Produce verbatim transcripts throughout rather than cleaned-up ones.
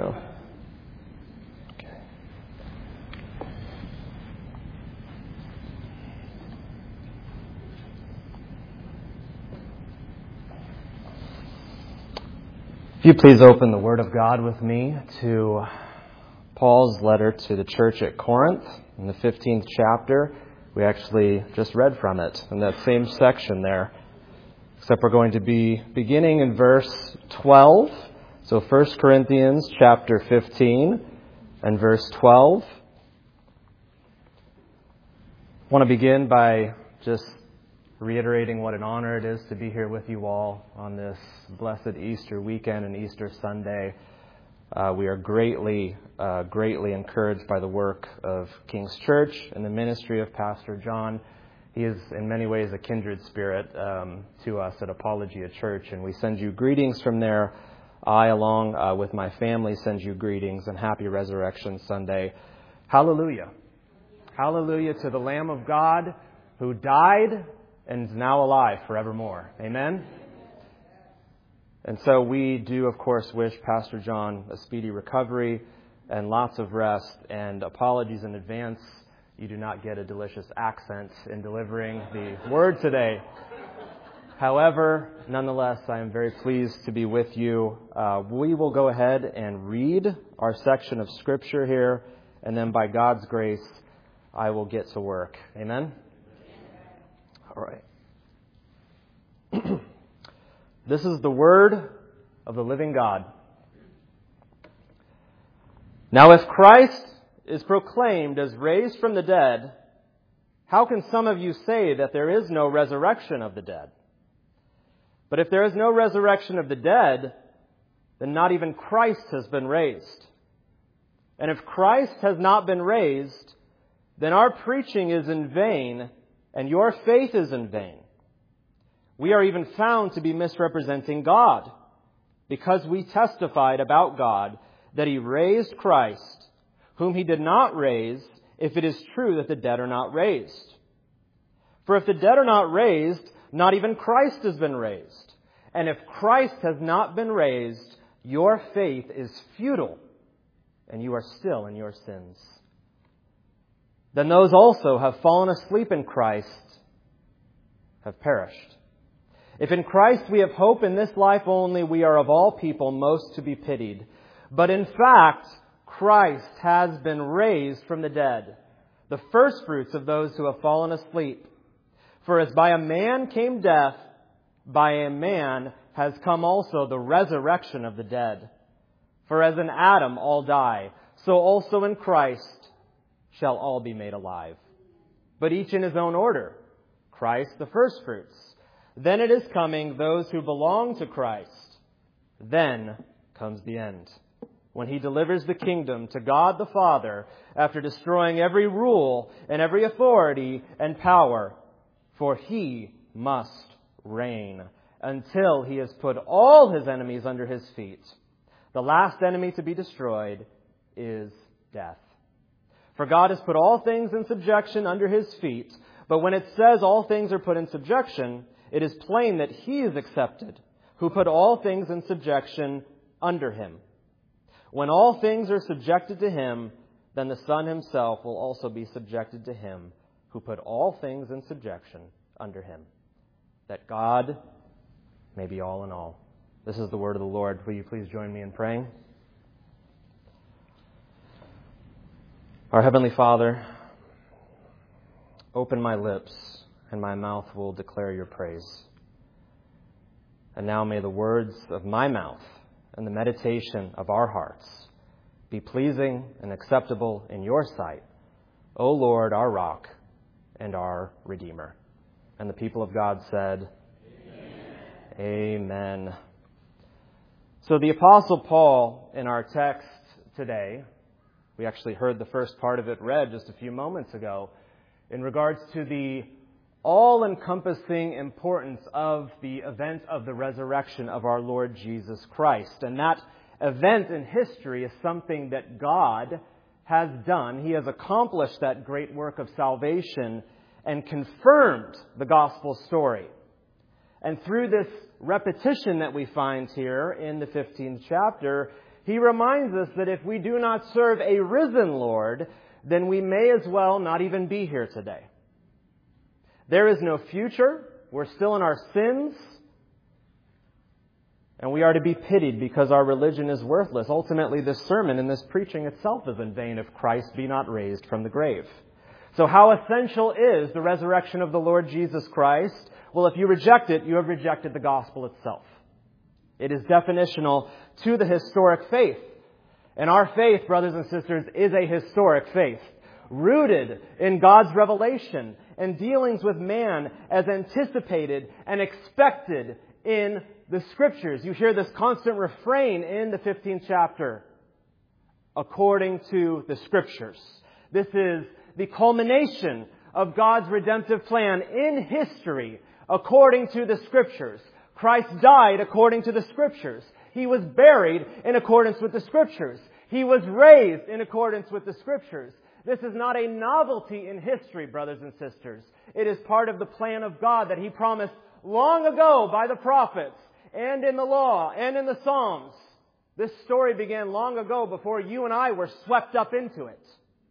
go. Okay. If you please open the Word of God with me to Paul's letter to the church at Corinth in the fifteenth chapter. We actually just read from it in that same section there. Except we're going to be beginning in verse twelve. So First Corinthians chapter fifteen and verse twelve. I want to begin by just reiterating what an honor it is to be here with you all on this blessed Easter weekend and Easter Sunday. Uh, we are greatly, uh, greatly encouraged by the work of King's Church and the ministry of Pastor John. He is in many ways a kindred spirit um, to us at Apologia Church, and we send you greetings from there. I, along uh, with my family, send you greetings and happy Resurrection Sunday. Hallelujah. Hallelujah to the Lamb of God who died and is now alive forevermore. Amen. And so we do, of course, wish Pastor John a speedy recovery and lots of rest, and apologies in advance. You do not get a delicious accent in delivering the word today. However, nonetheless, I am very pleased to be with you. Uh, we will go ahead and read our section of Scripture here, and then by God's grace, I will get to work. Amen? All right. This is the word of the living God. Now, if Christ is proclaimed as raised from the dead, how can some of you say that there is no resurrection of the dead? But if there is no resurrection of the dead, then not even Christ has been raised. And if Christ has not been raised, then our preaching is in vain, and your faith is in vain. We are even found to be misrepresenting God, because we testified about God that He raised Christ, whom He did not raise, if it is true that the dead are not raised. For if the dead are not raised, not even Christ has been raised. And if Christ has not been raised, your faith is futile, and you are still in your sins. Then those also have fallen asleep in Christ have perished. If in Christ we have hope in this life only, we are of all people most to be pitied. But in fact, Christ has been raised from the dead, the firstfruits of those who have fallen asleep. For as by a man came death, by a man has come also the resurrection of the dead. For as in Adam all die, so also in Christ shall all be made alive. But each in his own order. Christ the firstfruits. Then it is coming those who belong to Christ. Then comes the end, when He delivers the kingdom to God the Father after destroying every rule and every authority and power. For He must reign until He has put all His enemies under His feet. The last enemy to be destroyed is death. For God has put all things in subjection under His feet. But when it says all things are put in subjection, it is plain that He is accepted, who put all things in subjection under Him. When all things are subjected to Him, then the Son Himself will also be subjected to Him, who put all things in subjection under Him, that God may be all in all. This is the word of the Lord. Will you please join me in praying? Our Heavenly Father, open my lips, and my mouth will declare Your praise. And now may the words of my mouth and the meditation of our hearts be pleasing and acceptable in Your sight, O Lord, our rock and our Redeemer. And the people of God said, Amen. Amen. So the Apostle Paul, in our text today, we actually heard the first part of it read just a few moments ago, in regards to the all-encompassing importance of the event of the resurrection of our Lord Jesus Christ. And that event in history is something that God has done. He has accomplished that great work of salvation and confirmed the gospel story. And through this repetition that we find here in the fifteenth chapter, He reminds us that if we do not serve a risen Lord, then we may as well not even be here today. There is no future. We're still in our sins. And we are to be pitied because our religion is worthless. Ultimately, this sermon and this preaching itself is in vain if Christ be not raised from the grave. So how essential is the resurrection of the Lord Jesus Christ? Well, if you reject it, you have rejected the gospel itself. It is definitional to the historic faith. And our faith, brothers and sisters, is a historic faith, rooted in God's revelation and dealings with man as anticipated and expected in the Scriptures. You hear this constant refrain in the fifteenth chapter. According to the Scriptures. This is the culmination of God's redemptive plan in history according to the Scriptures. Christ died according to the Scriptures. He was buried in accordance with the Scriptures. He was raised in accordance with the Scriptures. This is not a novelty in history, brothers and sisters. It is part of the plan of God that He promised long ago by the prophets and in the law and in the Psalms. This story began long ago before you and I were swept up into it.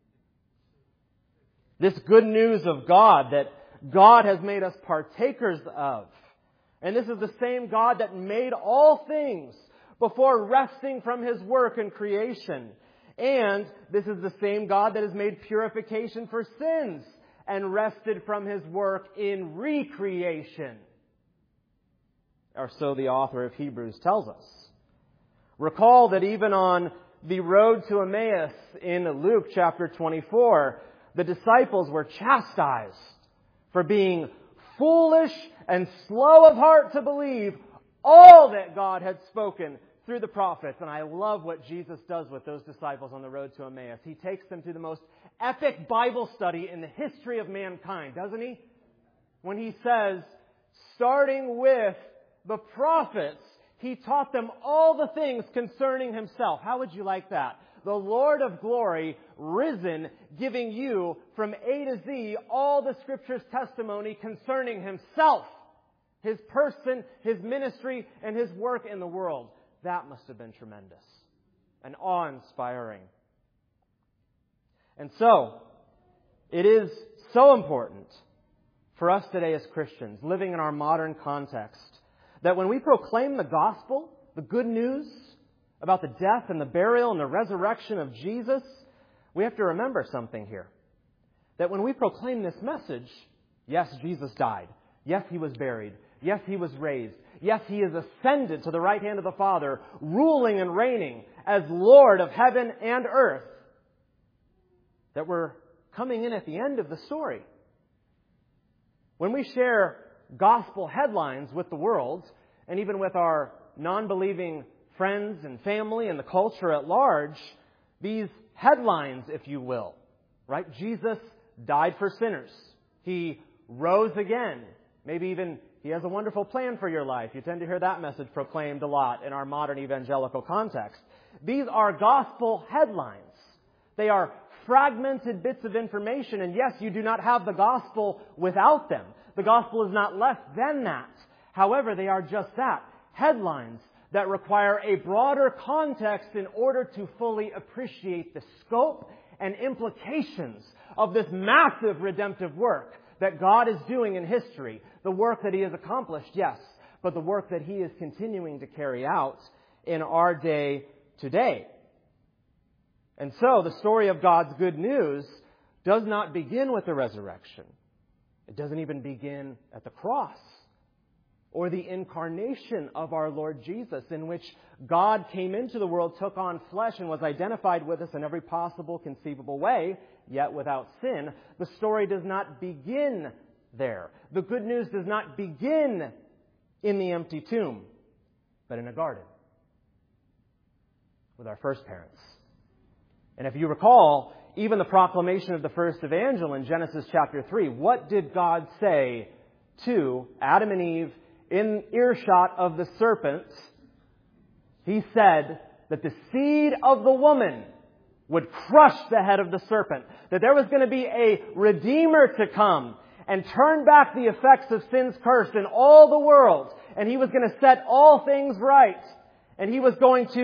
This good news of God that God has made us partakers of. And this is the same God that made all things before resting from His work in creation. And this is the same God that has made purification for sins and rested from His work in recreation. Or so the author of Hebrews tells us. Recall that even on the road to Emmaus in Luke chapter twenty-four, the disciples were chastised for being foolish and slow of heart to believe all that God had spoken through the prophets. And I love what Jesus does with those disciples on the road to Emmaus. He takes them to the most epic Bible study in the history of mankind, doesn't He? When He says, starting with the prophets, He taught them all the things concerning Himself. How would you like that? The Lord of glory, risen, giving you from A to Z all the Scripture's testimony concerning Himself, His person, His ministry, and His work in the world. That must have been tremendous and awe-inspiring. And so, it is so important for us today as Christians, living in our modern context, that when we proclaim the gospel, the good news about the death and the burial and the resurrection of Jesus, we have to remember something here. That when we proclaim this message, yes, Jesus died. Yes, He was buried. Yes, He was raised. Yes, He is ascended to the right hand of the Father, ruling and reigning as Lord of heaven and earth. That we're coming in at the end of the story. When we share gospel headlines with the world, and even with our non-believing friends and family and the culture at large, these headlines, if you will, right? Jesus died for sinners. He rose again. Maybe even He has a wonderful plan for your life. You tend to hear that message proclaimed a lot in our modern evangelical context. These are gospel headlines. They are fragmented bits of information, and yes, you do not have the gospel without them. The gospel is not less than that. However, they are just that, headlines that require a broader context in order to fully appreciate the scope and implications of this massive redemptive work that God is doing in history. The work that He has accomplished, yes, but the work that He is continuing to carry out in our day today. And so the story of God's good news does not begin with the resurrection. It doesn't even begin at the cross or the incarnation of our Lord Jesus, in which God came into the world, took on flesh, and was identified with us in every possible conceivable way, yet without sin. The story does not begin there. The good news does not begin in the empty tomb, but in a garden with our first parents. And if you recall, even the proclamation of the first evangel in Genesis chapter three, what did God say to Adam and Eve in earshot of the serpent? He said that the seed of the woman would crush the head of the serpent. That there was going to be a Redeemer to come and turn back the effects of sin's curse in all the world. And He was going to set all things right. And He was going to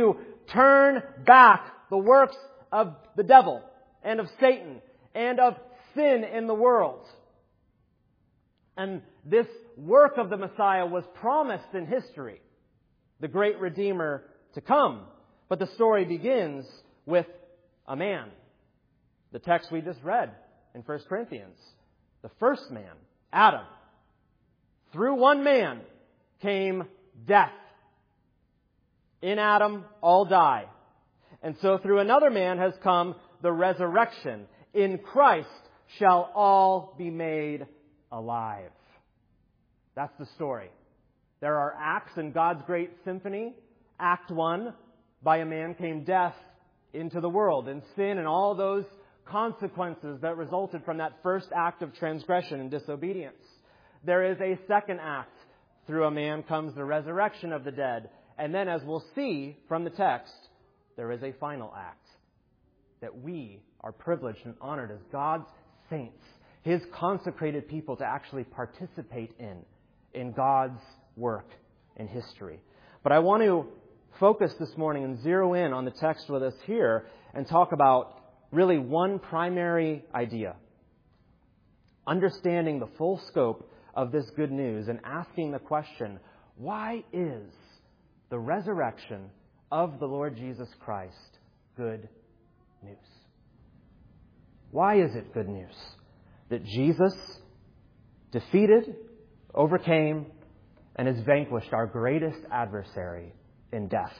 turn back the works of the devil and of Satan and of sin in the world. And this work of the Messiah was promised in history, the great Redeemer to come. But the story begins with a man. The text we just read in First Corinthians. The first man, Adam. Through one man came death. In Adam, all die. And so through another man has come the resurrection. In Christ shall all be made alive. That's the story. There are acts in God's great symphony. Act one, by a man came death into the world, and sin and all those consequences that resulted from that first act of transgression and disobedience. There is a second act. Through a man comes the resurrection of the dead. And then, as we'll see from the text, there is a final act that we are privileged and honored as God's saints, His consecrated people, to actually participate in, in God's work in history. But I want to focus this morning and zero in on the text with us here and talk about really one primary idea. Understanding the full scope of this good news and asking the question, why is the resurrection of the Lord Jesus Christ good news? Why is it good news that Jesus defeated, overcame, and has vanquished our greatest adversary in death?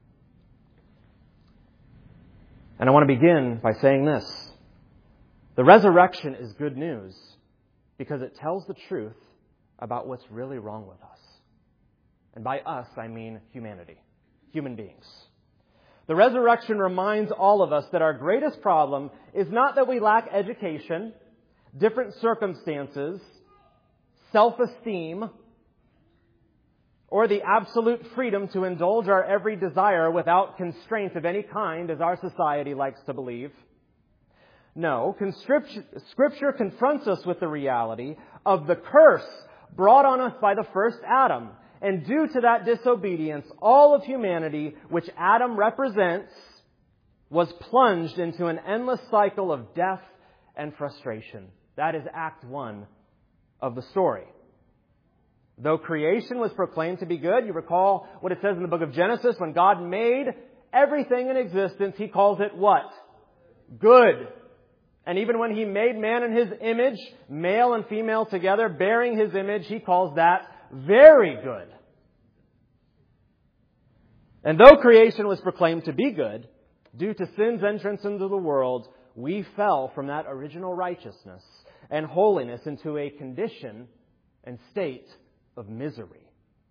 And I want to begin by saying this. The resurrection is good news because it tells the truth about what's really wrong with us. And by us, I mean humanity, human beings. The resurrection reminds all of us that our greatest problem is not that we lack education, different circumstances, self-esteem, or the absolute freedom to indulge our every desire without constraint of any kind, as our society likes to believe. No, Scripture confronts us with the reality of the curse brought on us by the first Adam. And due to that disobedience, all of humanity, which Adam represents, was plunged into an endless cycle of death and frustration. That is Act one of the story. Though creation was proclaimed to be good, you recall what it says in the book of Genesis, when God made everything in existence, He calls it what? Good. And even when He made man in His image, male and female together, bearing His image, He calls that very good. And though creation was proclaimed to be good, due to sin's entrance into the world, we fell from that original righteousness and holiness into a condition and state of misery.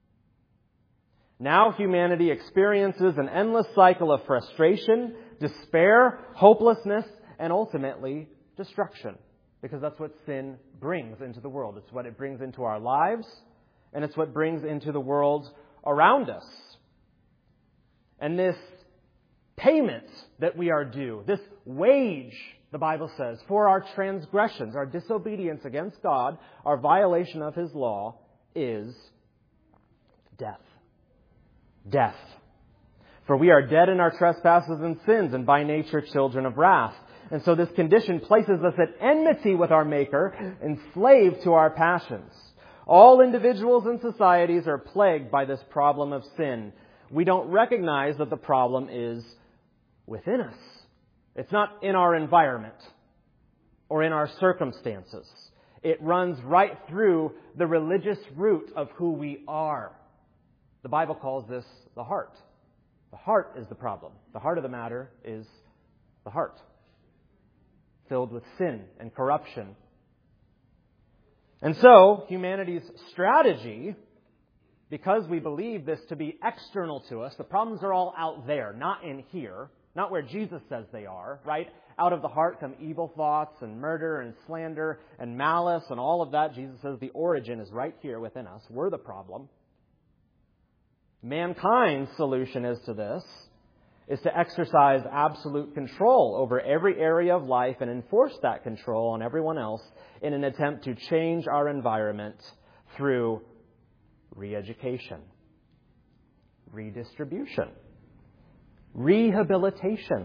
Now humanity experiences an endless cycle of frustration, despair, hopelessness, and ultimately destruction. Because that's what sin brings into the world. It's what it brings into our lives, and it's what brings into the world around us. And this payment that we are due, this wage, the Bible says, for our transgressions, our disobedience against God, our violation of His law, is death. Death. For we are dead in our trespasses and sins, and by nature children of wrath. And so this condition places us at enmity with our Maker, enslaved to our passions. All individuals and societies are plagued by this problem of sin. We don't recognize that the problem is within us. It's not in our environment or in our circumstances. It runs right through the religious root of who we are. The Bible calls this the heart. The heart is the problem. The heart of the matter is the heart, filled with sin and corruption. And so, humanity's strategy, because we believe this to be external to us, the problems are all out there, not in here, not where Jesus says they are, right? Out of the heart come evil thoughts and murder and slander and malice and all of that. Jesus says the origin is right here within us. We're the problem. Mankind's solution is to this is to exercise absolute control over every area of life and enforce that control on everyone else in an attempt to change our environment through re-education, redistribution, rehabilitation.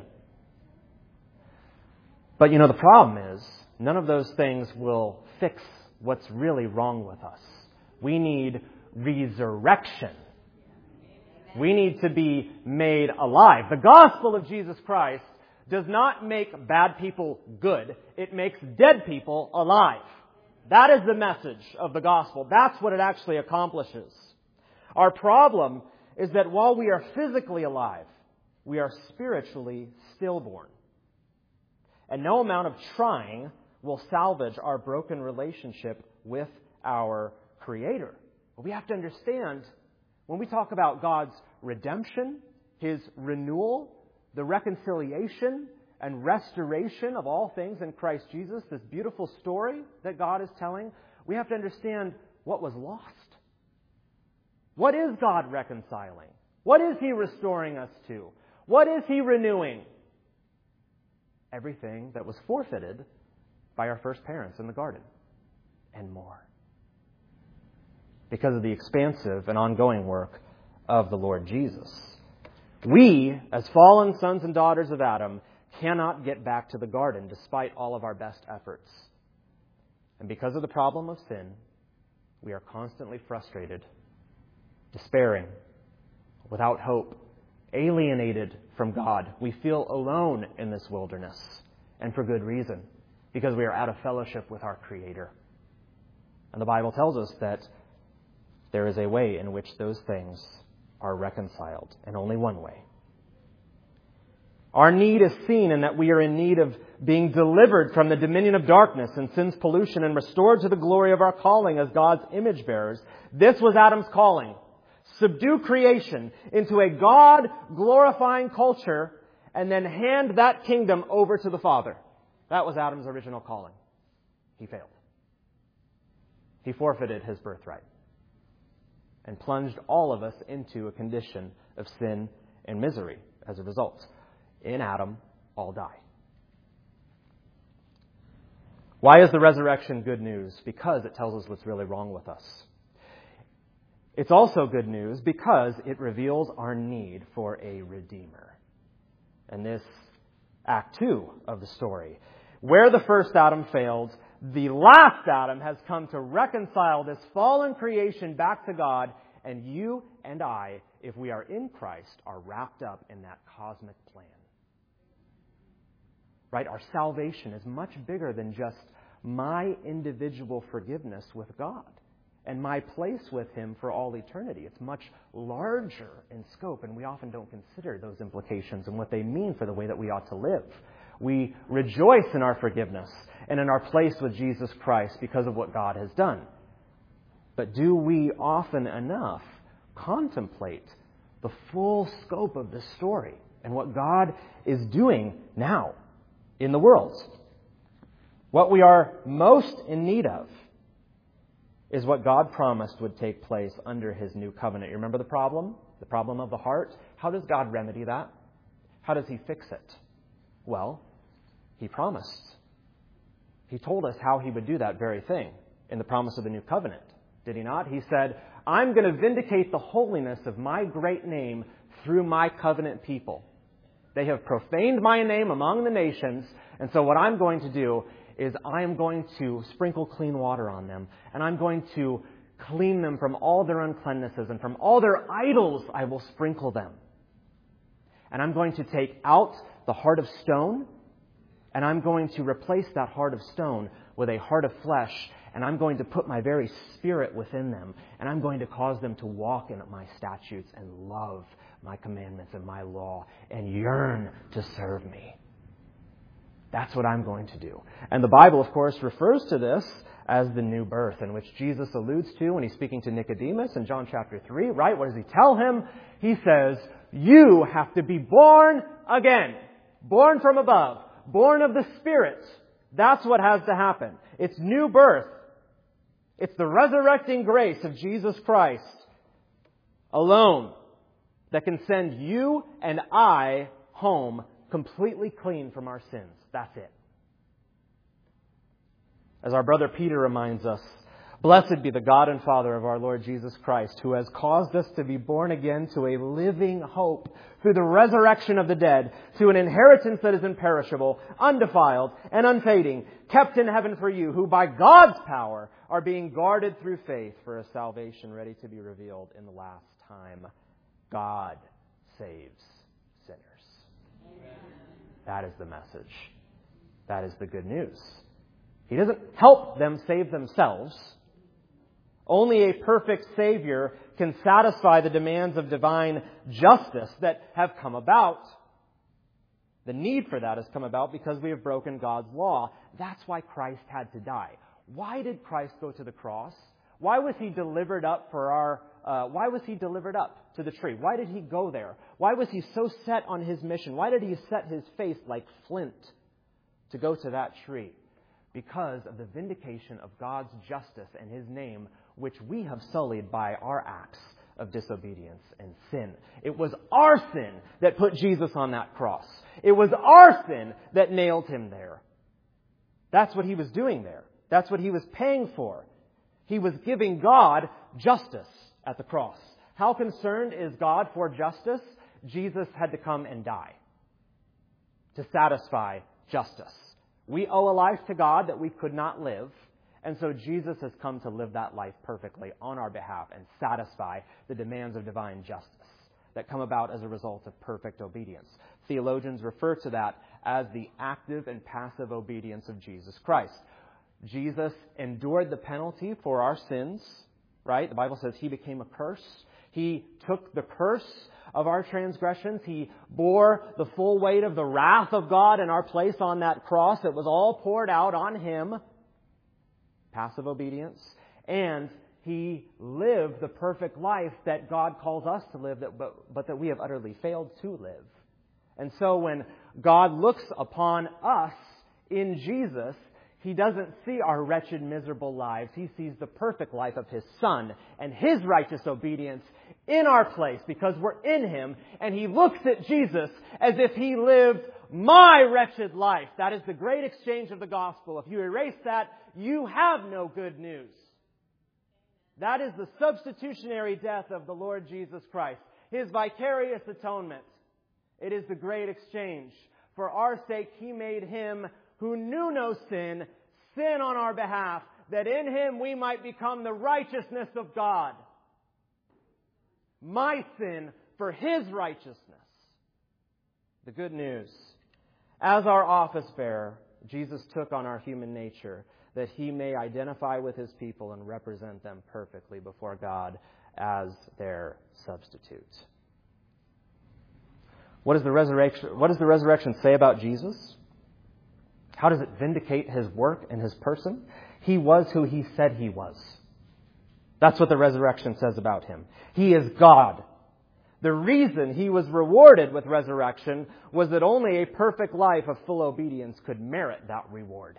But you know, the problem is, none of those things will fix what's really wrong with us. We need resurrection. We need to be made alive. The gospel of Jesus Christ does not make bad people good. It makes dead people alive. That is the message of the gospel. That's what it actually accomplishes. Our problem is that while we are physically alive, we are spiritually stillborn. And no amount of trying will salvage our broken relationship with our Creator. But we have to understand, when we talk about God's redemption, His renewal, the reconciliation and restoration of all things in Christ Jesus, this beautiful story that God is telling, we have to understand what was lost. What is God reconciling? What is He restoring us to? What is He renewing? Everything that was forfeited by our first parents in the garden, and more. Because of the expansive and ongoing work of the Lord Jesus. We, as fallen sons and daughters of Adam, cannot get back to the garden despite all of our best efforts. And because of the problem of sin, we are constantly frustrated, despairing, without hope, alienated from God. We feel alone in this wilderness, and for good reason, because we are out of fellowship with our Creator. And the Bible tells us that there is a way in which those things are reconciled, and only one way. Our need is seen in that we are in need of being delivered from the dominion of darkness and sin's pollution and restored to the glory of our calling as God's image bearers. This was Adam's calling. Subdue creation into a God-glorifying culture and then hand that kingdom over to the Father. That was Adam's original calling. He failed. He forfeited his birthright and plunged all of us into a condition of sin and misery as a result. In Adam, all die. Why is the resurrection good news? Because it tells us what's really wrong with us. It's also good news because it reveals our need for a Redeemer. And this Act two of the story. Where the first Adam failed, the last Adam has come to reconcile this fallen creation back to God, and you and I, if we are in Christ, are wrapped up in that cosmic plan. Right? Our salvation is much bigger than just my individual forgiveness with God and my place with Him for all eternity. It's much larger in scope, and we often don't consider those implications and what they mean for the way that we ought to live. We rejoice in our forgiveness and in our place with Jesus Christ because of what God has done. But do we often enough contemplate the full scope of this story and what God is doing now in the world? What we are most in need of is what God promised would take place under His new covenant. You remember the problem? The problem of the heart? How does God remedy that? How does He fix it? Well, He promised. He told us how He would do that very thing in the promise of the new covenant. Did He not? He said, I'm going to vindicate the holiness of my great name through my covenant people. They have profaned my name among the nations, and so what I'm going to do is I am going to sprinkle clean water on them, and I'm going to clean them from all their uncleannesses, and from all their idols I will sprinkle them. And I'm going to take out the heart of stone, and I'm going to replace that heart of stone with a heart of flesh, and I'm going to put my very spirit within them, and I'm going to cause them to walk in my statutes and love my commandments and my law and yearn to serve me. That's what I'm going to do. And the Bible, of course, refers to this as the new birth, in which Jesus alludes to when He's speaking to Nicodemus in John chapter three, right? What does He tell him? He says, you have to be born again. Born from above. Born of the Spirit. That's what has to happen. It's new birth. It's the resurrecting grace of Jesus Christ alone that can send you and I home completely clean from our sins. That's it. As our brother Peter reminds us, Blessed be the God and Father of our Lord Jesus Christ, who has caused us to be born again to a living hope through the resurrection of the dead, to an inheritance that is imperishable, undefiled, and unfading, kept in heaven for you, who by God's power are being guarded through faith for a salvation ready to be revealed in the last time. God saves sinners. Amen. That is the message. That is the good news. He doesn't help them save themselves. Only a perfect Savior can satisfy the demands of divine justice that have come about. The need for that has come about because we have broken God's law. That's why Christ had to die. Why did Christ go to the cross? Why was He delivered up for our, uh, why was He delivered up to the tree? Why did He go there? Why was He so set on His mission? Why did He set His face like flint to go to that tree? Because of the vindication of God's justice and His name, which we have sullied by our acts of disobedience and sin. It was our sin that put Jesus on that cross. It was our sin that nailed Him there. That's what He was doing there. That's what He was paying for. He was giving God justice at the cross. How concerned is God for justice? Jesus had to come and die to satisfy justice. We owe a life to God that we could not live. And so Jesus has come to live that life perfectly on our behalf and satisfy the demands of divine justice that come about as a result of perfect obedience. Theologians refer to that as the active and passive obedience of Jesus Christ. Jesus endured the penalty for our sins, right? The Bible says He became a curse. He took the curse of our transgressions. He bore the full weight of the wrath of God in our place on that cross. It was all poured out on Him. Passive obedience. And He lived the perfect life that God calls us to live, that, but, but that we have utterly failed to live. And so when God looks upon us in Jesus, He doesn't see our wretched, miserable lives. He sees the perfect life of His Son and His righteous obedience in our place because we're in Him. And He looks at Jesus as if He lived my wretched life. That is the great exchange of the gospel. If you erase that, you have no good news. That is the substitutionary death of the Lord Jesus Christ. His vicarious atonement. It is the great exchange. For our sake, He made Him who knew no sin, sin on our behalf, that in Him we might become the righteousness of God. My sin for His righteousness. The good news. As our office bearer, Jesus took on our human nature that He may identify with His people and represent them perfectly before God as their substitute. What does the resurrection, what does the resurrection say about Jesus? How does it vindicate His work and His person? He was who He said He was. That's what the resurrection says about Him. He is God. The reason He was rewarded with resurrection was that only a perfect life of full obedience could merit that reward.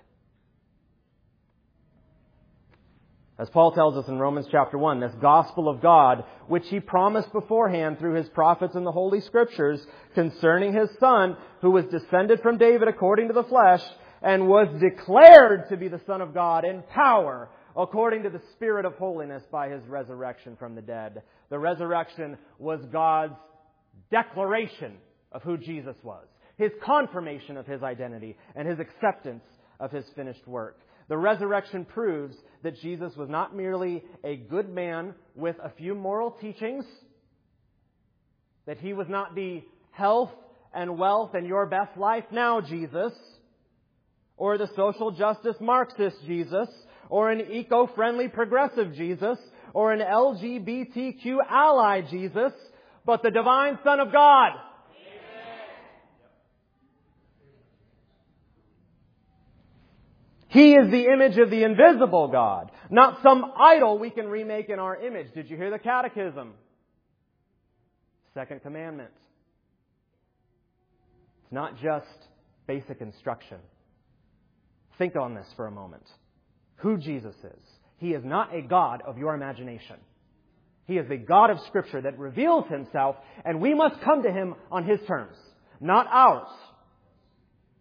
As Paul tells us in Romans chapter one, this gospel of God, which He promised beforehand through His prophets in the Holy Scriptures concerning His Son, who was descended from David according to the flesh, and was declared to be the Son of God in power, according to the Spirit of holiness by His resurrection from the dead. The resurrection was God's declaration of who Jesus was, His confirmation of His identity, and His acceptance of His finished work. The resurrection proves that Jesus was not merely a good man with a few moral teachings, that He was not the health and wealth and your best life now Jesus, or the social justice Marxist Jesus, or an eco-friendly progressive Jesus, or an L G B T Q ally Jesus, but the divine Son of God. He is the image of the invisible God, not some idol we can remake in our image. Did you hear the catechism? Second commandment. It's not just basic instruction. Think on this for a moment. Who Jesus is. He is not a God of your imagination. He is a God of Scripture that reveals Himself, and we must come to Him on His terms, not ours.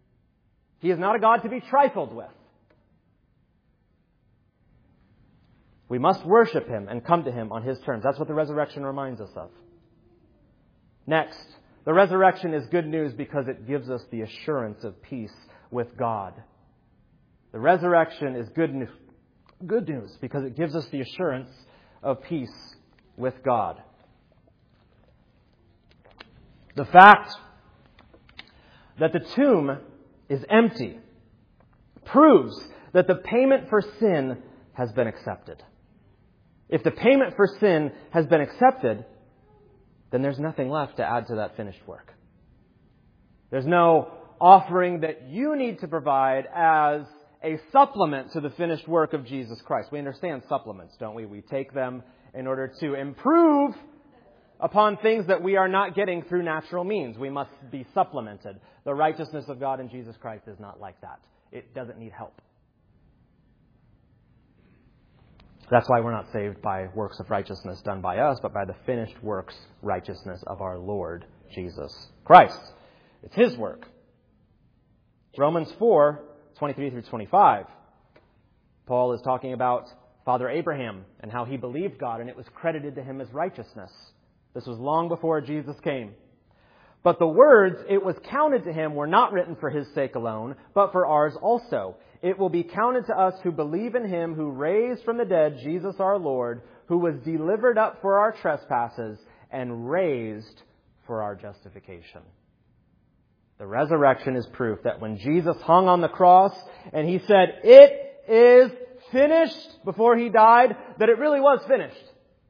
He is not a God to be trifled with. We must worship Him and come to Him on His terms. That's what the resurrection reminds us of. Next, the resurrection is good news because it gives us the assurance of peace with God. The resurrection is good news, good news because it gives us the assurance of peace with God. The fact that the tomb is empty proves that the payment for sin has been accepted. If the payment for sin has been accepted, then there's nothing left to add to that finished work. There's no offering that you need to provide as a supplement to the finished work of Jesus Christ. We understand supplements, don't we? We take them in order to improve upon things that we are not getting through natural means. We must be supplemented. The righteousness of God in Jesus Christ is not like that. It doesn't need help. That's why we're not saved by works of righteousness done by us, but by the finished works righteousness of our Lord Jesus Christ. It's His work. Romans four, twenty-three through twenty-five. Paul is talking about Father Abraham and how he believed God and it was credited to him as righteousness. This was long before Jesus came. But the words, "it was counted to him," were not written for his sake alone, but for ours also. It will be counted to us who believe in Him who raised from the dead Jesus our Lord, who was delivered up for our trespasses and raised for our justification. The resurrection is proof that when Jesus hung on the cross and He said, "It is finished," before He died, that it really was finished.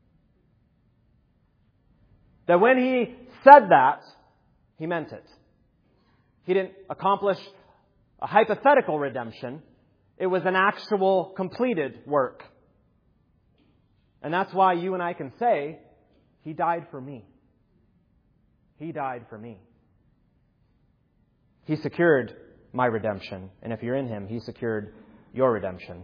That when He said that, He meant it. He didn't accomplish a hypothetical redemption. It was an actual completed work. And that's why you and I can say, He died for me. He died for me. He secured my redemption. And if you're in Him, He secured your redemption.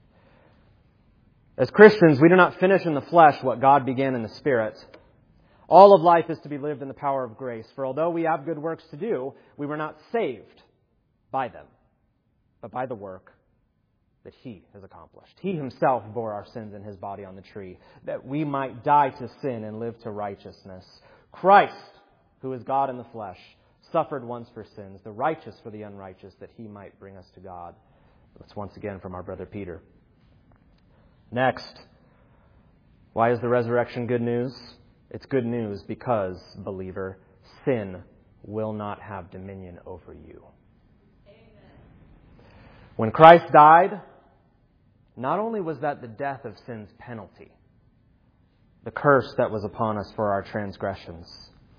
As Christians, we do not finish in the flesh what God began in the Spirit. All of life is to be lived in the power of grace. For although we have good works to do, we were not saved by them, but by the work that He has accomplished. He Himself bore our sins in His body on the tree, that we might die to sin and live to righteousness. Christ, who is God in the flesh, suffered once for sins, the righteous for the unrighteous, that He might bring us to God. That's once again from our brother Peter. Next, why is the resurrection good news? It's good news because, believer, sin will not have dominion over you. When Christ died, not only was that the death of sin's penalty, the curse that was upon us for our transgressions,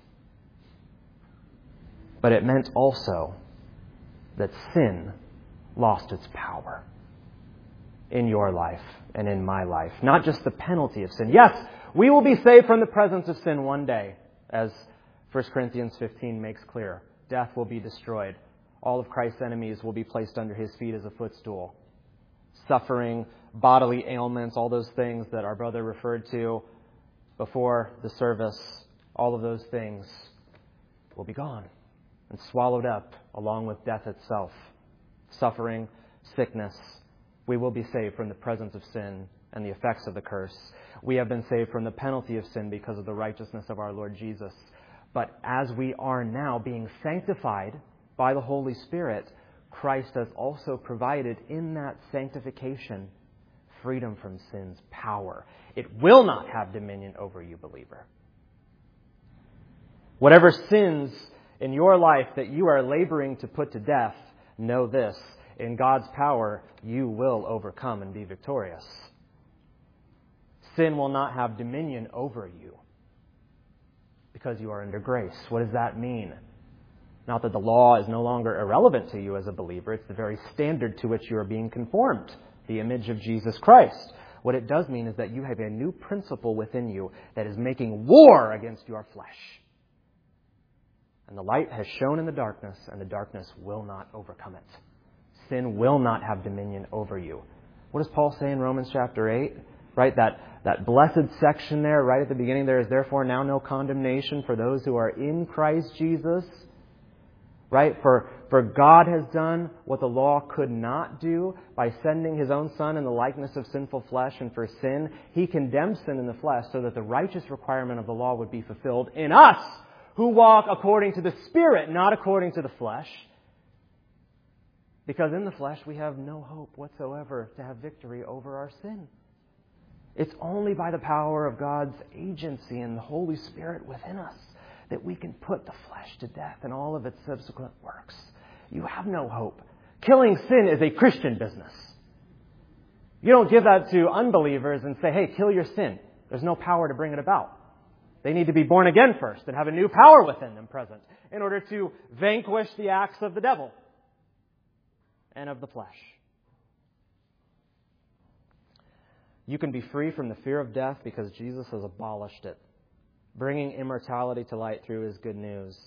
but it meant also that sin lost its power in your life and in my life. Not just the penalty of sin. Yes, we will be saved from the presence of sin one day, as First Corinthians fifteen makes clear. Death will be destroyed. All of Christ's enemies will be placed under His feet as a footstool. Suffering, bodily ailments, all those things that our brother referred to before the service, all of those things will be gone and swallowed up along with death itself. Suffering, sickness. We will be saved from the presence of sin and the effects of the curse. We have been saved from the penalty of sin because of the righteousness of our Lord Jesus. But as we are now being sanctified by the Holy Spirit, Christ has also provided in that sanctification freedom from sin's power. It will not have dominion over you, believer. Whatever sins in your life that you are laboring to put to death, know this: in God's power, you will overcome and be victorious. Sin will not have dominion over you because you are under grace. What does that mean? Not that the law is no longer irrelevant to you as a believer. It's the very standard to which you are being conformed, the image of Jesus Christ. What it does mean is that you have a new principle within you that is making war against your flesh. And the light has shone in the darkness, and the darkness will not overcome it. Sin will not have dominion over you. What does Paul say in Romans chapter eight? Right, that, that blessed section there, right at the beginning, there is therefore now no condemnation for those who are in Christ Jesus. Right? For, for God has done what the law could not do by sending His own Son in the likeness of sinful flesh, and for sin, He condemned sin in the flesh so that the righteous requirement of the law would be fulfilled in us who walk according to the Spirit, not according to the flesh. Because in the flesh we have no hope whatsoever to have victory over our sin. It's only by the power of God's agency and the Holy Spirit within us that we can put the flesh to death and all of its subsequent works. You have no hope. Killing sin is a Christian business. You don't give that to unbelievers and say, hey, kill your sin. There's no power to bring it about. They need to be born again first and have a new power within them present in order to vanquish the acts of the devil and of the flesh. You can be free from the fear of death because Jesus has abolished it, bringing immortality to light through His good news.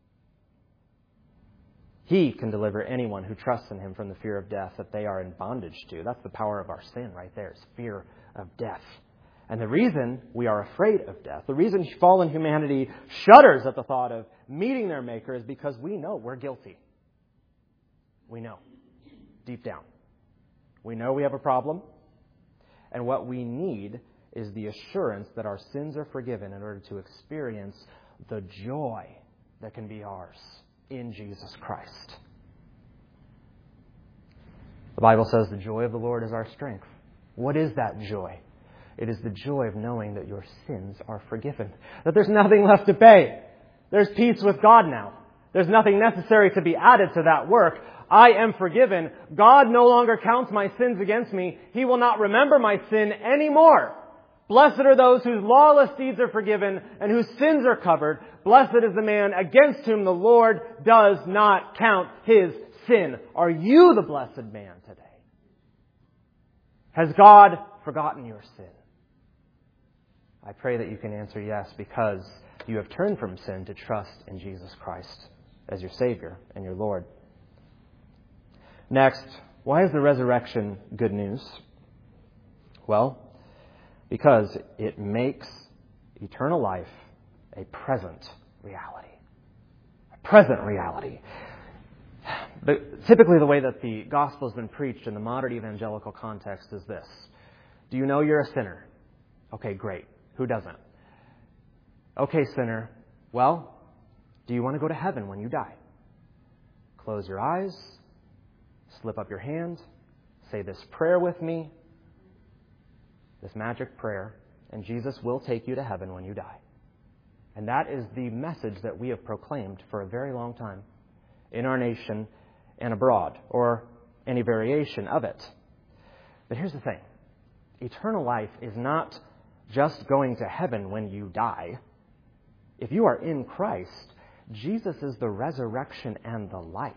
He can deliver anyone who trusts in Him from the fear of death that they are in bondage to. That's the power of our sin right there, is fear of death. And the reason we are afraid of death, the reason fallen humanity shudders at the thought of meeting their Maker, is because we know we're guilty. We know, deep down. We know we have a problem. And what we need is the assurance that our sins are forgiven in order to experience the joy that can be ours in Jesus Christ. The Bible says the joy of the Lord is our strength. What is that joy? It is the joy of knowing that your sins are forgiven, that there's nothing left to pay. There's peace with God now. There's nothing necessary to be added to that work. I am forgiven. God no longer counts my sins against me. He will not remember my sin anymore. Blessed are those whose lawless deeds are forgiven and whose sins are covered. Blessed is the man against whom the Lord does not count his sin. Are you the blessed man today? Has God forgotten your sin? I pray that you can answer yes, because you have turned from sin to trust in Jesus Christ as your Savior and your Lord. Next, why is the resurrection good news? Well, because it makes eternal life a present reality. A present reality. But typically the way that the gospel has been preached in the modern evangelical context is this. Do you know you're a sinner? Okay, great. Who doesn't? Okay, sinner. Well, do you want to go to heaven when you die? Close your eyes. Slip up your hand. Say this prayer with me. This magic prayer, and Jesus will take you to heaven when you die. And that is the message that we have proclaimed for a very long time in our nation and abroad, or any variation of it. But here's the thing. Eternal life is not just going to heaven when you die. If you are in Christ, Jesus is the resurrection and the life.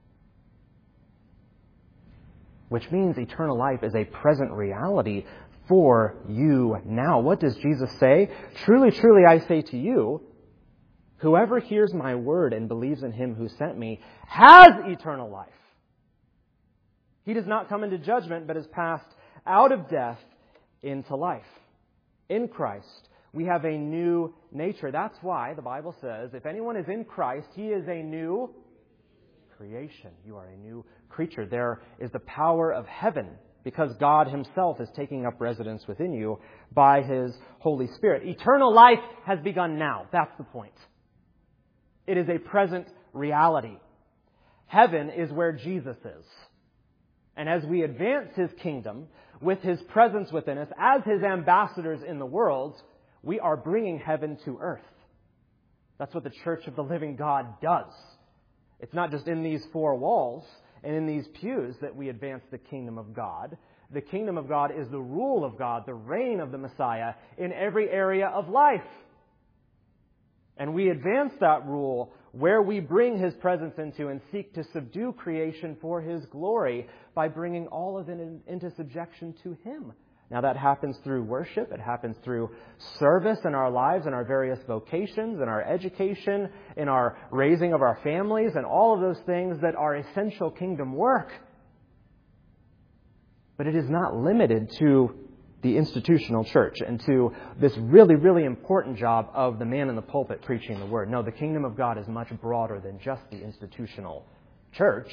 Which means eternal life is a present reality for you now. What does Jesus say? Truly, truly, I say to you, whoever hears my word and believes in him who sent me has eternal life. He does not come into judgment, but is passed out of death into life. In Christ, we have a new nature. That's why the Bible says, if anyone is in Christ, he is a new creation. You are a new creature. There is the power of heaven, because God himself is taking up residence within you by his Holy Spirit. Eternal life has begun now. That's the point. It is a present reality. Heaven is where Jesus is. And as we advance his kingdom with his presence within us as his ambassadors in the world, we are bringing heaven to earth. That's what the Church of the Living God does. It's not just in these four walls and in these pews that we advance the kingdom of God. The kingdom of God is the rule of God, the reign of the Messiah in every area of life. And we advance that rule where we bring his presence into and seek to subdue creation for his glory by bringing all of it into subjection to him. Now that happens through worship. It happens through service in our lives, in our various vocations, in our education, in our raising of our families, and all of those things that are essential kingdom work. But it is not limited to the institutional church and to this really, really important job of the man in the pulpit preaching the word. No, the kingdom of God is much broader than just the institutional church.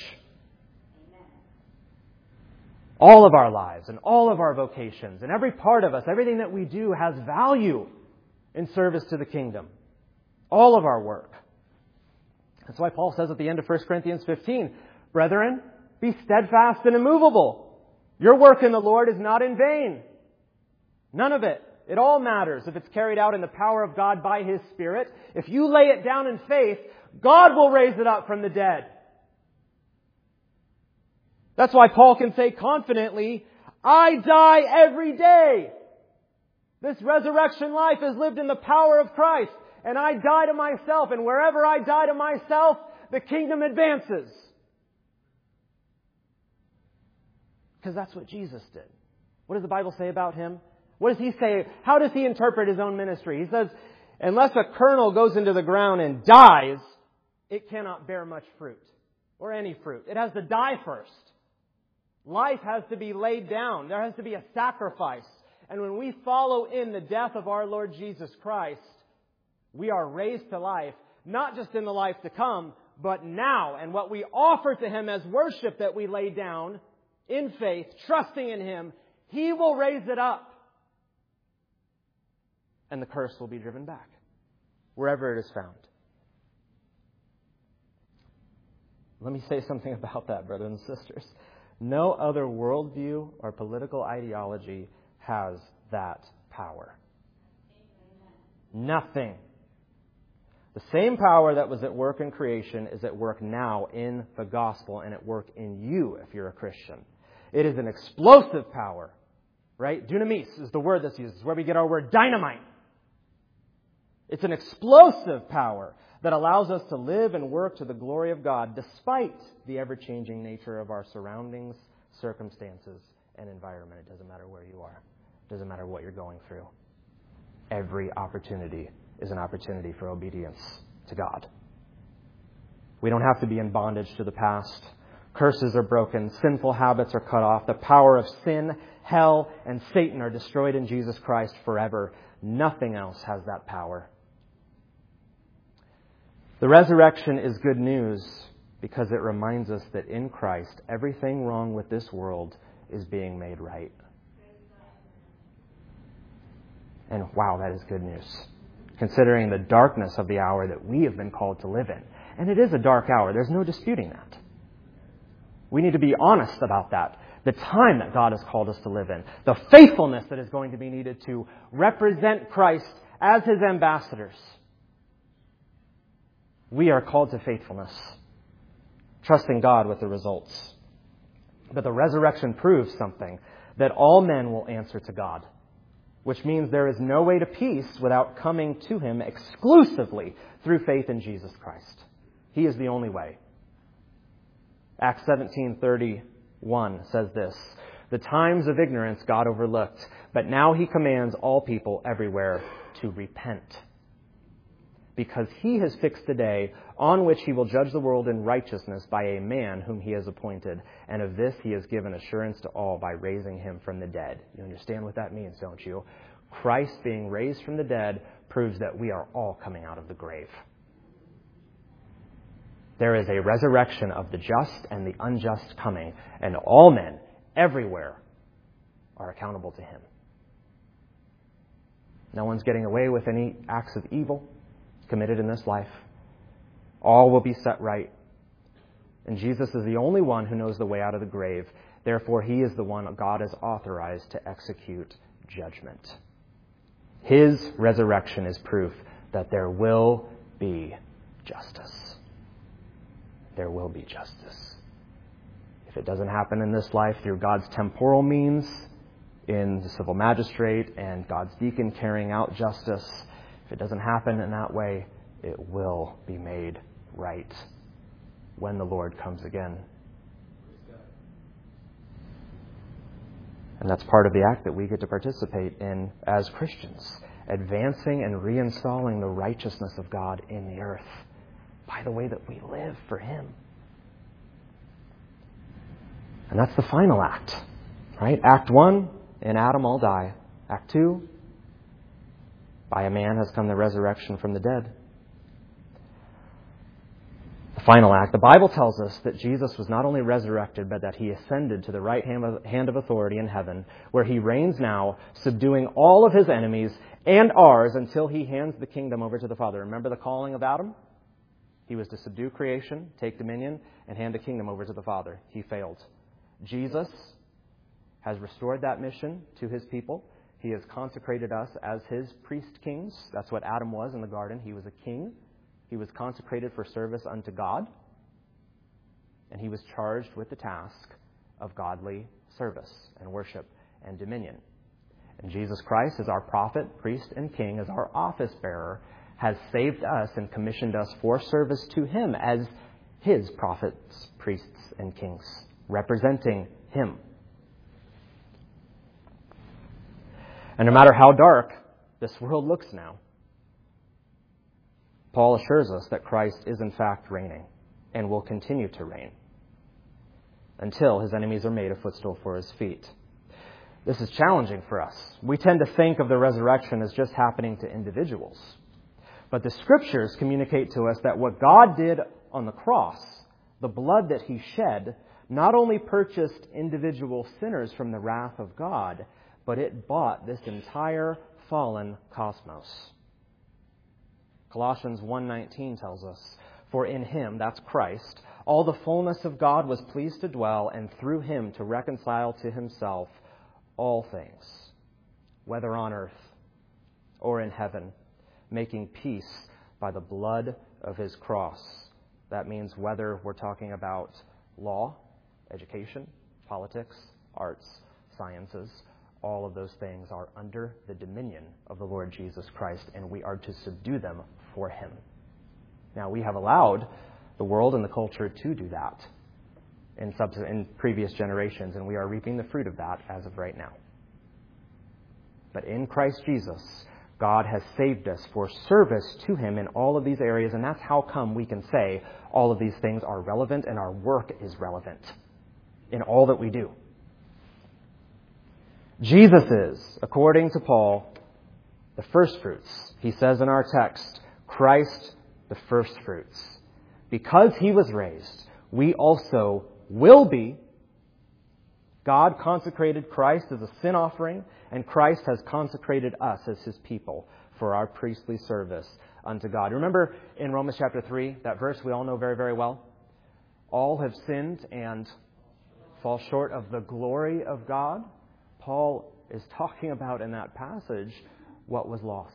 All of our lives and all of our vocations and every part of us, everything that we do has value in service to the kingdom. All of our work. That's why Paul says at the end of First Corinthians fifteen, brethren, be steadfast and immovable. Your work in the Lord is not in vain. None of it. It all matters if it's carried out in the power of God by His Spirit. If you lay it down in faith, God will raise it up from the dead. That's why Paul can say confidently, I die every day. This resurrection life is lived in the power of Christ. And I die to myself. And wherever I die to myself, the kingdom advances. Because that's what Jesus did. What does the Bible say about Him? What does He say? How does He interpret His own ministry? He says, unless a kernel goes into the ground and dies, it cannot bear much fruit. Or any fruit. It has to die first. Life has to be laid down. There has to be a sacrifice. And when we follow in the death of our Lord Jesus Christ, we are raised to life, not just in the life to come, but now. And what we offer to Him as worship that we lay down in faith, trusting in Him, He will raise it up. And the curse will be driven back, wherever it is found. Let me say something about that, brothers and sisters. No other worldview or political ideology has that power. Nothing. The same power that was at work in creation is at work now in the gospel and at work in you if you're a Christian. It is an explosive power, right? Dunamis is the word that's used. It's where we get our word dynamite. It's an explosive power that allows us to live and work to the glory of God despite the ever-changing nature of our surroundings, circumstances, and environment. It doesn't matter where you are. It doesn't matter what you're going through. Every opportunity is an opportunity for obedience to God. We don't have to be in bondage to the past. Curses are broken. Sinful habits are cut off. The power of sin, hell, and Satan are destroyed in Jesus Christ forever. Nothing else has that power. The resurrection is good news because it reminds us that in Christ, everything wrong with this world is being made right. And wow, that is good news, considering the darkness of the hour that we have been called to live in. And it is a dark hour. There's no disputing that. We need to be honest about that. The time that God has called us to live in. The faithfulness that is going to be needed to represent Christ as His ambassadors. We are called to faithfulness, trusting God with the results. But the resurrection proves something, that all men will answer to God, which means there is no way to peace without coming to Him exclusively through faith in Jesus Christ. He is the only way. Acts seventeen thirty-one says this, the times of ignorance God overlooked, but now He commands all people everywhere to repent. Because He has fixed a day on which He will judge the world in righteousness by a man whom He has appointed. And of this He has given assurance to all by raising Him from the dead. You understand what that means, don't you? Christ being raised from the dead proves that we are all coming out of the grave. There is a resurrection of the just and the unjust coming, and all men everywhere are accountable to Him. No one's getting away with any acts of evil committed in this life. All will be set right. And Jesus is the only one who knows the way out of the grave. Therefore, He is the one God has authorized to execute judgment. His resurrection is proof that there will be justice. There will be justice. If it doesn't happen in this life through God's temporal means, in the civil magistrate and God's deacon carrying out justice, if it doesn't happen in that way, it will be made right when the Lord comes again. And that's part of the act that we get to participate in as Christians, advancing and reinstalling the righteousness of God in the earth by the way that we live for Him. And that's the final act, right? Act one, in Adam all die. Act two, by a man has come the resurrection from the dead. The final act, the Bible tells us that Jesus was not only resurrected, but that he ascended to the right hand of authority in heaven, where he reigns now, subduing all of his enemies and ours until he hands the kingdom over to the Father. Remember the calling of Adam? He was to subdue creation, take dominion, and hand the kingdom over to the Father. He failed. Jesus has restored that mission to his people. He has consecrated us as his priest kings. That's what Adam was in the garden. He was a king. He was consecrated for service unto God. And he was charged with the task of godly service and worship and dominion. And Jesus Christ, as our prophet, priest, and king, as our office bearer, has saved us and commissioned us for service to him as his prophets, priests, and kings, representing him. And no matter how dark this world looks now, Paul assures us that Christ is in fact reigning and will continue to reign until his enemies are made a footstool for his feet. This is challenging for us. We tend to think of the resurrection as just happening to individuals. But the Scriptures communicate to us that what God did on the cross, the blood that he shed, not only purchased individual sinners from the wrath of God, but it bought this entire fallen cosmos. Colossians one nineteen tells us, "For in him," that's Christ, "all the fullness of God was pleased to dwell, and through him to reconcile to himself all things, whether on earth or in heaven, making peace by the blood of his cross." That means whether we're talking about law, education, politics, arts, sciences, all of those things are under the dominion of the Lord Jesus Christ, and we are to subdue them for him. Now, we have allowed the world and the culture to do that in, subs- in previous generations, and we are reaping the fruit of that as of right now. But in Christ Jesus, God has saved us for service to him in all of these areas, and that's how come we can say all of these things are relevant and our work is relevant in all that we do. Jesus is, according to Paul, the first fruits. He says in our text, Christ the first fruits. Because he was raised, we also will be. God consecrated Christ as a sin offering, and Christ has consecrated us as his people for our priestly service unto God. Remember in Romans chapter three, that verse we all know very, very well? All have sinned and fall short of the glory of God. Paul is talking about in that passage what was lost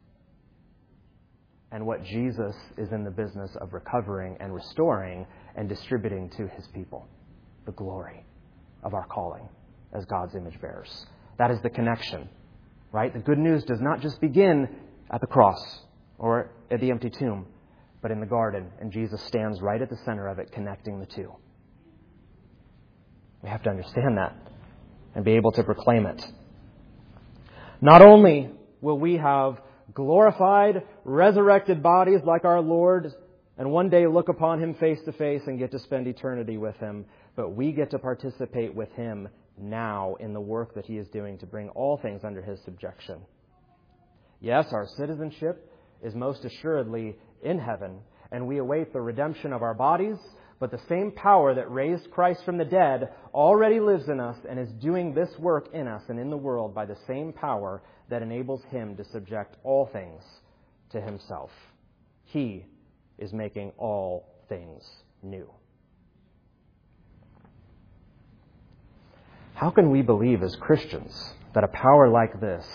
and what Jesus is in the business of recovering and restoring and distributing to his people. The glory of our calling as God's image bearers. That is the connection, right? The good news does not just begin at the cross or at the empty tomb, but in the garden, and Jesus stands right at the center of it, connecting the two. We have to understand that and be able to proclaim it. Not only will we have glorified, resurrected bodies like our Lord, and one day look upon him face to face and get to spend eternity with him, but we get to participate with him now in the work that he is doing to bring all things under his subjection. Yes, our citizenship is most assuredly in heaven, and we await the redemption of our bodies, but the same power that raised Christ from the dead already lives in us and is doing this work in us and in the world by the same power that enables him to subject all things to himself. He is making all things new. How can we believe as Christians that a power like this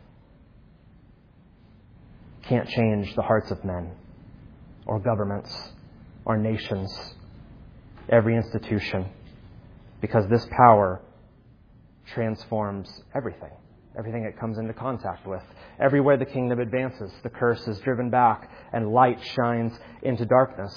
can't change the hearts of men or governments or nations, every institution? Because this power transforms everything, everything it comes into contact with. Everywhere the kingdom advances, the curse is driven back and light shines into darkness.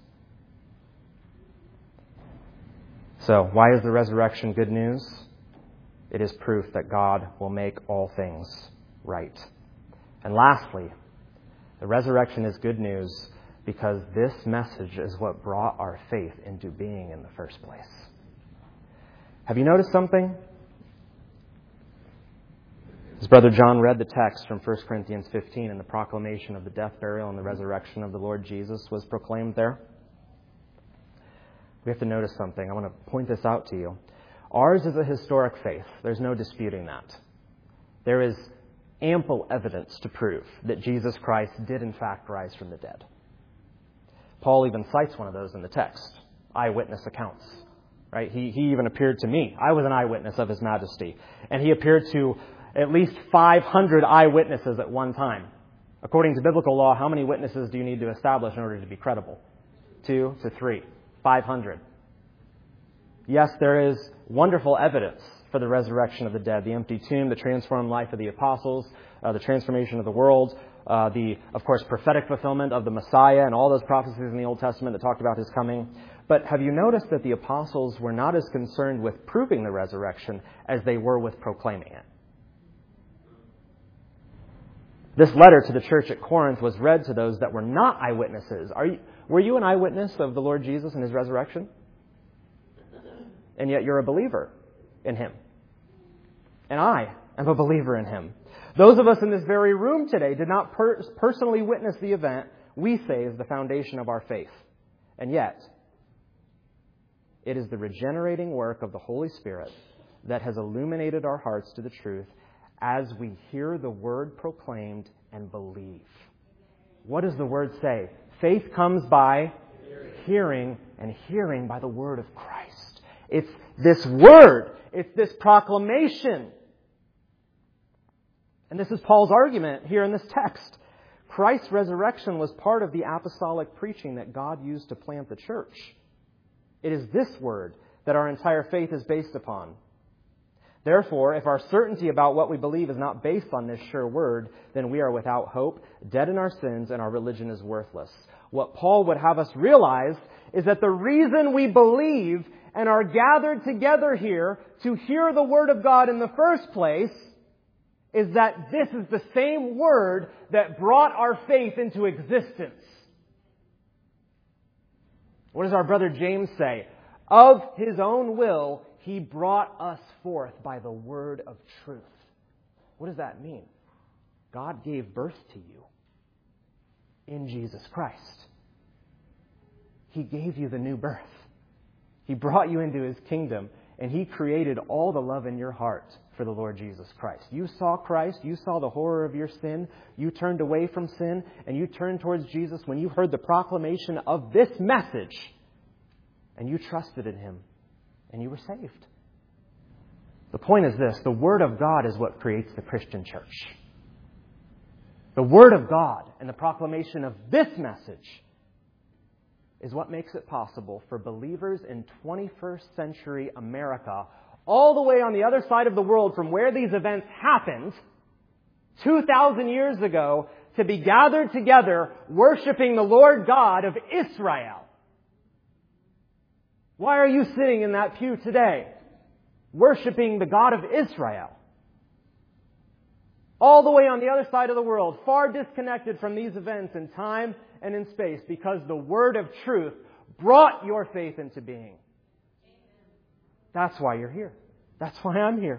So, why is the resurrection good news? It is proof that God will make all things right. And lastly, the resurrection is good news because this message is what brought our faith into being in the first place. Have you noticed something? As Brother John read the text from First Corinthians fifteen, and the proclamation of the death, burial, and the resurrection of the Lord Jesus was proclaimed there, we have to notice something. I want to point this out to you. Ours is a historic faith. There's no disputing that. There is ample evidence to prove that Jesus Christ did in fact rise from the dead. Paul even cites one of those in the text, eyewitness accounts. Right? He, he even appeared to me. I was an eyewitness of His Majesty. And He appeared to at least five hundred eyewitnesses at one time. According to biblical law, how many witnesses do you need to establish in order to be credible? Two to three. five hundred. Yes, there is wonderful evidence for the resurrection of the dead. The empty tomb, the transformed life of the apostles, uh, the transformation of the world, uh, the, of course, prophetic fulfillment of the Messiah and all those prophecies in the Old Testament that talked about His coming. But have you noticed that the apostles were not as concerned with proving the resurrection as they were with proclaiming it? This letter to the church at Corinth was read to those that were not eyewitnesses. Are you, were you an eyewitness of the Lord Jesus and His resurrection? And yet you're a believer in Him. And I am a believer in Him. Those of us in this very room today did not per- personally witness the event we say is the foundation of our faith. And yet, it is the regenerating work of the Holy Spirit that has illuminated our hearts to the truth as we hear the Word proclaimed and believe. What does the Word say? Faith comes by hearing, hearing and hearing by the Word of Christ. It's this Word. It's this proclamation. And this is Paul's argument here in this text. Christ's resurrection was part of the apostolic preaching that God used to plant the church. It is this Word that our entire faith is based upon. Therefore, if our certainty about what we believe is not based on this sure Word, then we are without hope, dead in our sins, and our religion is worthless. What Paul would have us realize is that the reason we believe and are gathered together here to hear the Word of God in the first place is that this is the same Word that brought our faith into existence. What does our brother James say? Of His own will, He brought us forth by the word of truth. What does that mean? God gave birth to you in Jesus Christ. He gave you the new birth. He brought you into His kingdom, and He created all the love in your heart for the Lord Jesus Christ. You saw Christ. You saw the horror of your sin. You turned away from sin, and you turned towards Jesus when you heard the proclamation of this message, and you trusted in Him, and you were saved. The point is this: the Word of God is what creates the Christian church. The Word of God and the proclamation of this message is what makes it possible for believers in twenty-first century America, all the way on the other side of the world from where these events happened two thousand years ago, to be gathered together worshiping the Lord God of Israel. Why are you sitting in that pew today, worshiping the God of Israel? All the way on the other side of the world, far disconnected from these events in time and in space, because the Word of truth brought your faith into being. That's why you're here. That's why I'm here.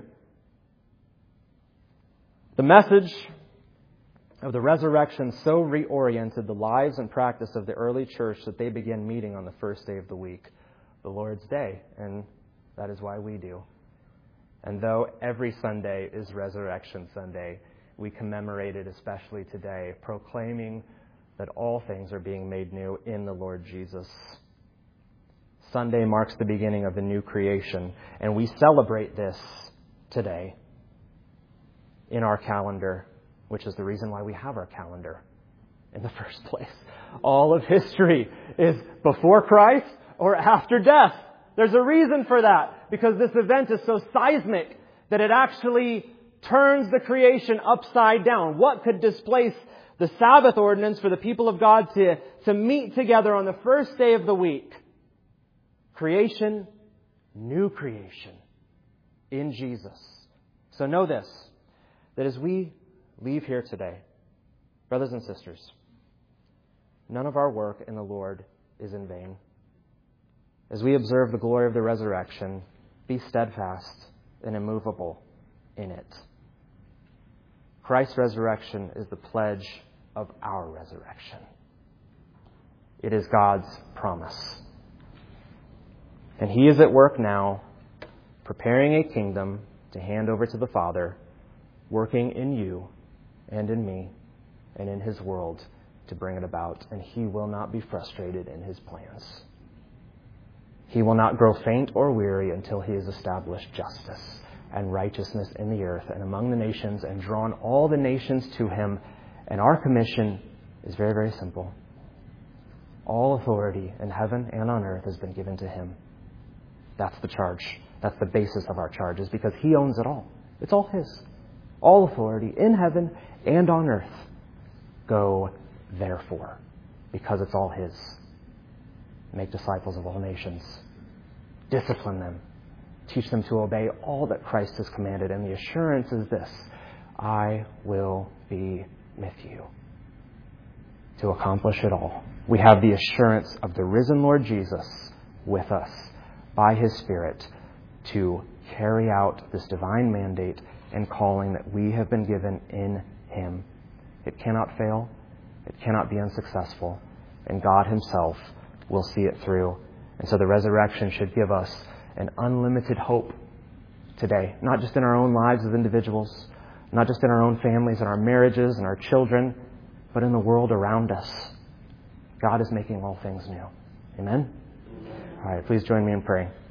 The message of the resurrection so reoriented the lives and practice of the early church that they began meeting on the first day of the week, the Lord's Day, and that is why we do. And though every Sunday is Resurrection Sunday, we commemorate it especially today, proclaiming that all things are being made new in the Lord Jesus. Sunday marks the beginning of the new creation, and we celebrate this today in our calendar, which is the reason why we have our calendar in the first place. All of history is before Christ or after death. There's a reason for that, because this event is so seismic that it actually turns the creation upside down. What could displace the Sabbath ordinance for the people of God to, to meet together on the first day of the week? Creation, new creation in Jesus. So know this, that as we leave here today, brothers and sisters, none of our work in the Lord is in vain. As we observe the glory of the resurrection, be steadfast and immovable in it. Christ's resurrection is the pledge of our resurrection. It is God's promise. And He is at work now, preparing a kingdom to hand over to the Father, working in you and in me and in His world to bring it about. And He will not be frustrated in His plans. He will not grow faint or weary until He has established justice and righteousness in the earth and among the nations and drawn all the nations to Him. And our commission is very, very simple. All authority in heaven and on earth has been given to Him. That's the charge. That's the basis of our charge, is because He owns it all. It's all His. All authority in heaven and on earth. Go, therefore, because it's all His. Make disciples of all nations. Discipline them. Teach them to obey all that Christ has commanded. And the assurance is this: I will be with you to accomplish it all. We have the assurance of the risen Lord Jesus with us by His Spirit to carry out this divine mandate and calling that we have been given in Him. It cannot fail. It cannot be unsuccessful. And God Himself will see it through. And so the resurrection should give us an unlimited hope today, not just in our own lives as individuals, not just in our own families and our marriages and our children, but in the world around us. God is making all things new. Amen? All right, please join me in praying.